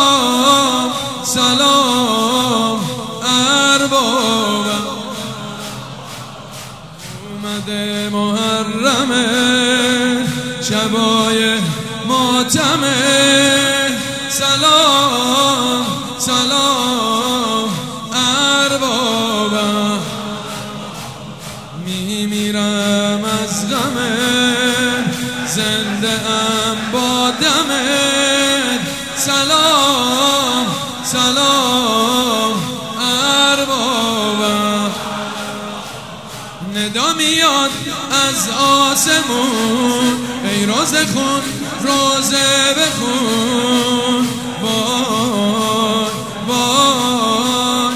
سلام سلام اربابم. اومده محرمه شبای ماتمه، سلام سلام اربابم. میمیرم از غمه زنده ام با دمت، سلام سلام اربابم. ندا میاد از آسمون ای روزه خون روزه بخون، وای وای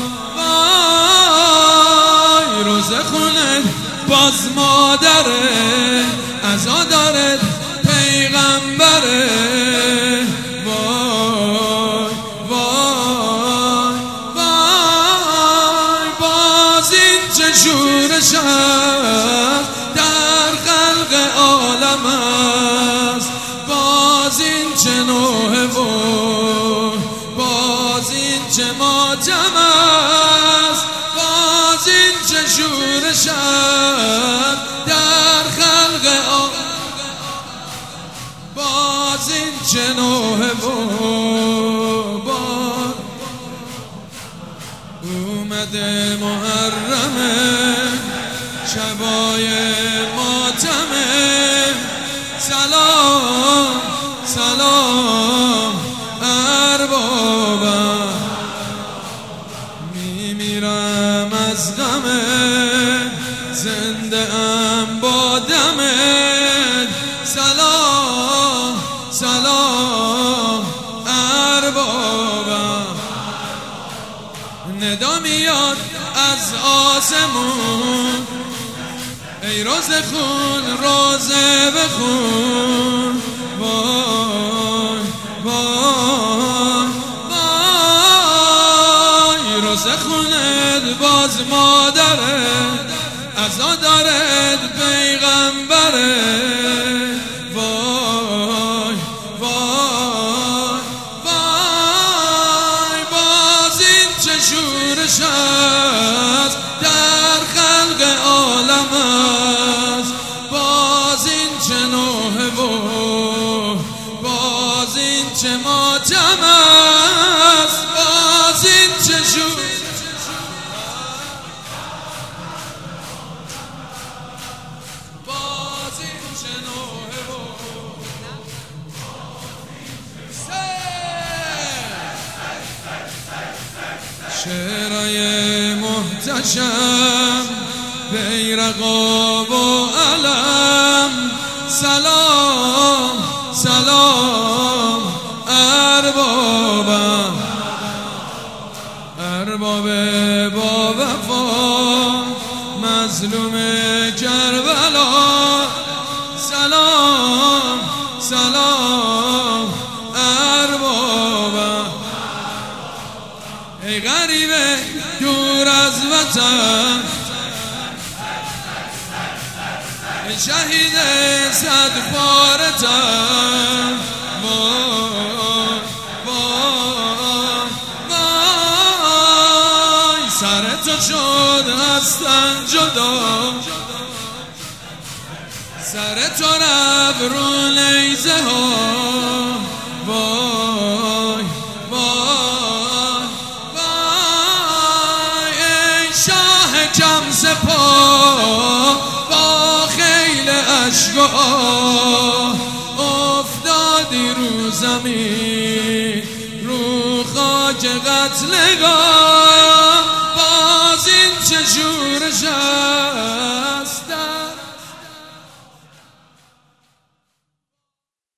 وای روزه خونه باز مادره عزا داره پیغمبره، وای وای وای باز این چه شورش است در خلق عالم است، باز این چه نوحه و باز این چه ماتم است، باز این چه شورش است در خلق عالم، باز این چه نوحه و باز اومده محرمه شبای ماتمه، سلام سلام اربابم. میمیرم از غمه زنده ام با دمت، سلام سلام اربابم. ندا میاد از آسمون ای روزه خون روزه بخون، وای وای وای روزه خونت باز مادره عزا دارد پیغمبره، وای وای وای باز این چه شورش است در خلق عالم است، باز این چه نوحه و باز این چه ماتم است، باز این چه شورش باز این چه نوحه و شعرهای محتشم بیرقا و علم، سلام سلام اربابم. ارباب با وفا مظلوم کربلا، سلام سلام اربابم. ای غریبه دور از وطن ای شهید صد پارتن، وای وای وای سر تو شد هستن جدا، سر تو رفت رو نیزه ها، وای وای وای ای شاه کم سپاه با خیل اشک و آه افتادی رو زمین رو خاک قتلگاه،